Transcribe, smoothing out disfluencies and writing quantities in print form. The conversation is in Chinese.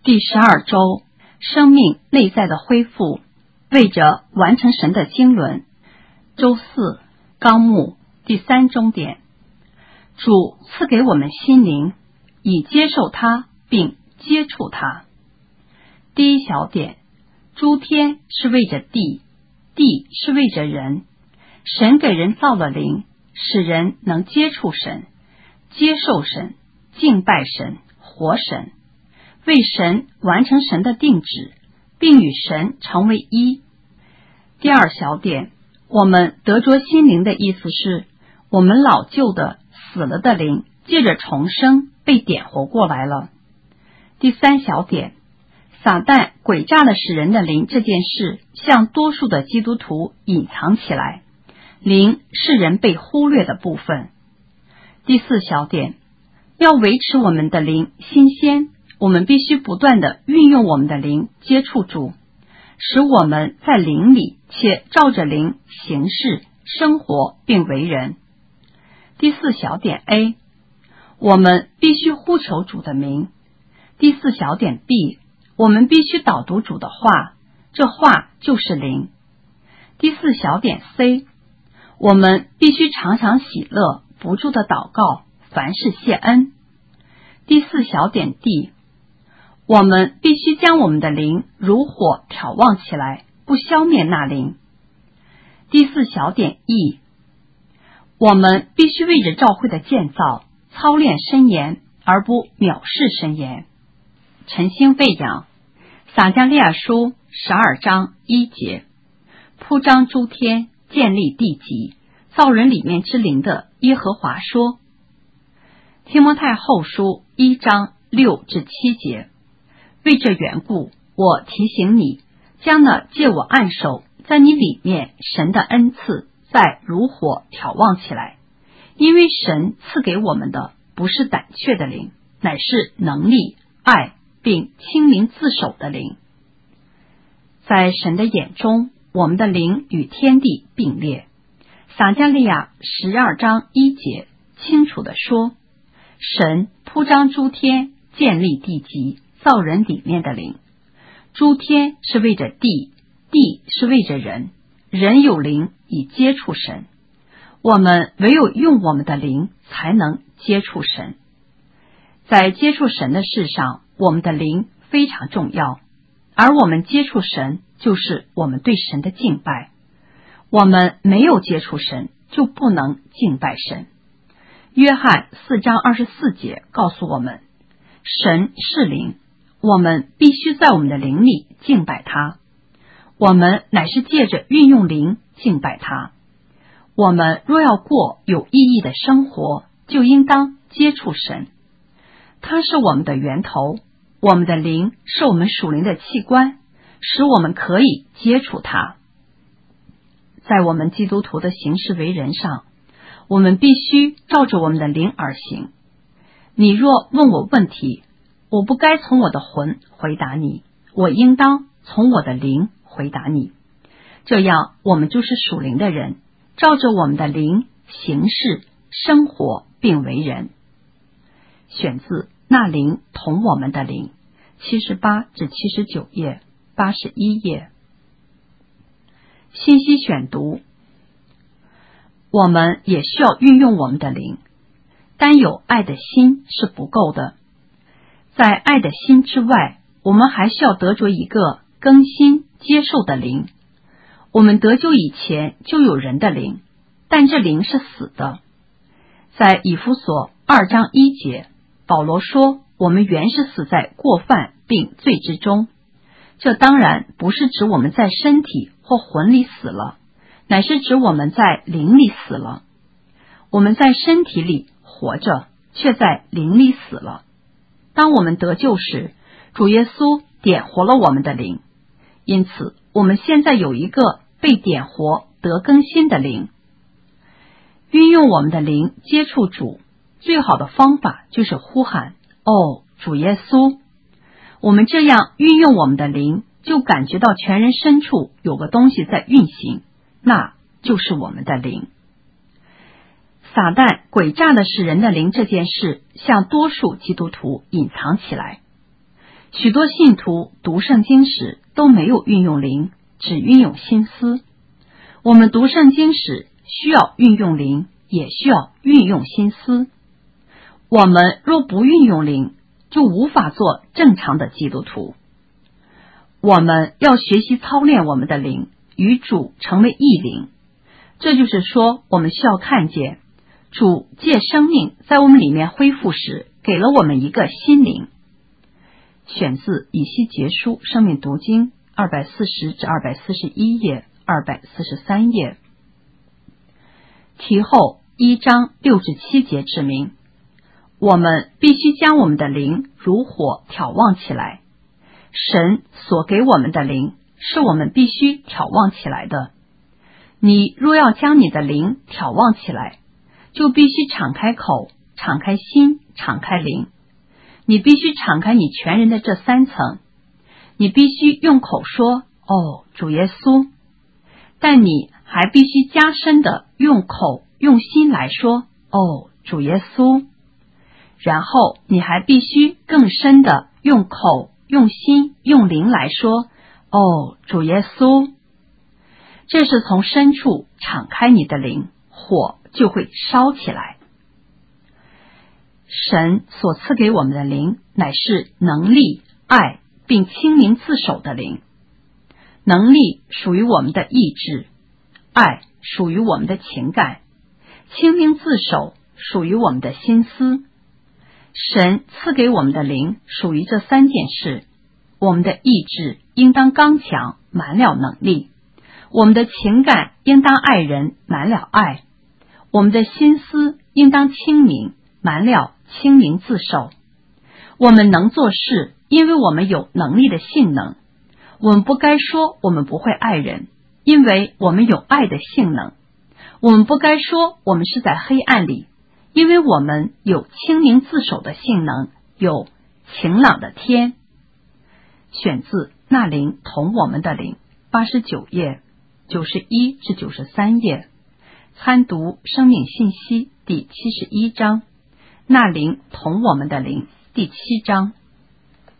第12周，生命内在的恢复，为着完成神的经纶。周4，纲目第3中点。主赐给我们心灵，以接受它并接触它。第一小点，诸天是为着地，地是为着人。神给人造了灵，使人能接触神，接受神，敬拜神，活神，为神完成神的定旨，并与神成为一。第二小点，我们得着心灵的意思是，我们老旧的死了的灵借着重生被点活过来了。第三小点，撒旦诡诈了使人的灵这件事向多数的基督徒隐藏起来，灵是人被忽略的部分。第四小点，要维持我们的灵新鲜，我们必须不断地运用我们的灵接触主，使我们在灵里且照着灵行事、生活并为人。第四小点 A， 我们必须呼求主的名。第四小点 B， 我们必须导读主的话，这话就是灵。第四小点 C， 我们必须常常喜乐，不住的祷告，凡事谢恩。第四小点 D， 我们必须将我们的灵如火挑旺起来，不消灭那灵。第四小点 E， 我们必须为着教会的建造操练申言，而不藐视申言。晨星喂养，撒迦利亚书12章1节，铺张诸天，建立地极，造人里面之灵的耶和华说。提摩太后书1章6至7节，为这缘故，我提醒你，将那借我按手在你里面神的恩赐再如火挑旺起来，因为神赐给我们的不是胆怯的灵，乃是能力、爱并清明自守的灵。在神的眼中，我们的灵与天地并列。撒迦利亚12章1节清楚地说，神铺张诸天，建立地极，造人里面的灵。诸天是为着地，地是为着人，人有灵以接触神。我们唯有用我们的灵才能接触神。在接触神的事上，我们的灵非常重要，而我们接触神就是我们对神的敬拜。我们没有接触神，就不能敬拜神。约翰4章24节告诉我们，神是灵，我们必须在我们的灵里敬拜他。我们乃是借着运用灵敬拜他。我们若要过有意义的生活，就应当接触神。他是我们的源头，我们的灵是我们属灵的器官，使我们可以接触他。在我们基督徒的行事为人上，我们必须照着我们的灵而行。你若问我问题，我不该从我的魂回答你，我应当从我的灵回答你。这样我们就是属灵的人，照着我们的灵行事、生活并为人。选自那灵同我们的灵，78至79页，81页。信息选读，我们也需要运用我们的灵，单有爱的心是不够的。在爱的心之外，我们还需要得着一个更新接受的灵。我们得救以前就有人的灵，但这灵是死的。在以弗所2章1节，保罗说，我们原是死在过犯并罪之中。这当然不是指我们在身体或魂里死了，乃是指我们在灵里死了。我们在身体里活着，却在灵里死了。当我们得救时，主耶稣点活了我们的灵，因此我们现在有一个被点活得更新的灵。运用我们的灵接触主，最好的方法就是呼喊，哦，主耶稣。我们这样运用我们的灵，就感觉到全人深处有个东西在运行，那就是我们的灵。撒旦诡诈的使人的灵这件事，向多数基督徒隐藏起来。 许多信徒读圣经时都没有运用灵，只运用心思。我们读圣经时需要运用灵，也需要运用心思。我们若不运用灵，就无法做正常的基督徒。我们要学习操练我们的灵，与主成为一灵。这就是说，我们需要看见主借生命在我们里面恢复时，给了我们一个新灵。选自以西结书生命读经240至241页，243页。题后1章6至7节指明，我们必须将我们的灵如火挑旺起来。神所给我们的灵是我们必须挑旺起来的。你若要将你的灵挑旺起来，就必须敞开口，敞开心，敞开灵。你必须敞开你全人的这3层。你必须用口说，哦，主耶稣。但你还必须加深的用口用心来说，哦，主耶稣。然后你还必须更深的用口用心用灵来说，哦，主耶稣。这是从深处敞开你的灵，火就会烧起来。神所赐给我们的灵乃是能力、爱并清明自守的灵。能力属于我们的意志，爱属于我们的情感，清明自守属于我们的心思。神赐给我们的灵属于这3件事。我们的意志应当刚强，满了能力；我们的情感应当爱人，满了爱；我们的心思应当清明，满了清明自守。我们能做事，因为我们有能力的性能。我们不该说我们不会爱人，因为我们有爱的性能。我们不该说我们是在黑暗里，因为我们有清明自守的性能，有晴朗的天。选自那灵同我们的灵，89页91至93页。参读生命信息第71章，那灵同我们的灵第7章。